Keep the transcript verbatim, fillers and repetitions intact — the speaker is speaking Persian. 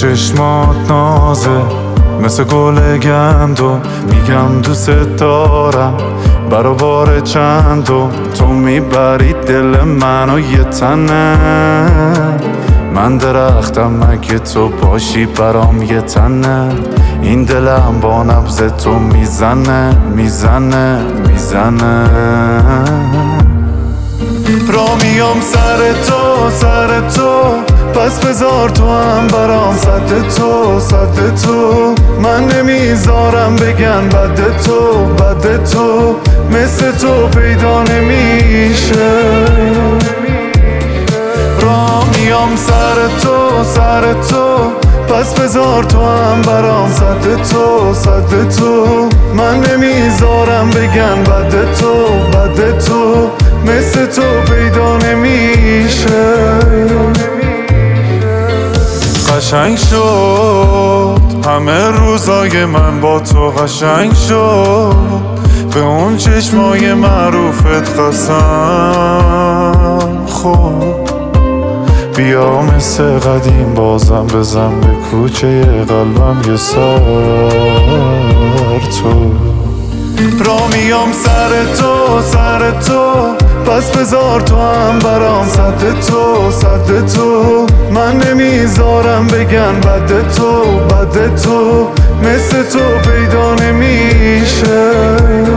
چشمات نازه مثل گل گندو، میگم دوست دارم برابر چندو. تو میبری دل منو یه تنه، من درختم مگه تو باشی برام یه تنه. این دلم با نبض تو میزنه میزنه میزنه. را میام سر تو سر تو، پس بذار تو هم برام صد تو صد تو. من نمیذارم بگن بد تو بد تو، مثل تو پیدا نمیشه. را میام سر تو سر تو، پس بذار تو هم برام صد تو صد تو. من نمیذارم بگن بد تو بد تو، مثل تو پیدا نمیشه. قشنگ شد همه روزای من با تو، قشنگ شد به اون چشمای معروفت قسم خود. بیا مثل قدیم بازم بزن به کوچه قلبم یه سر تو. را میام سر تو سر تو، پس بذار تو هم برام صد تو صد تو. من نمیذارم بگن بد تو بد تو، مثل تو پیدا نمیشه.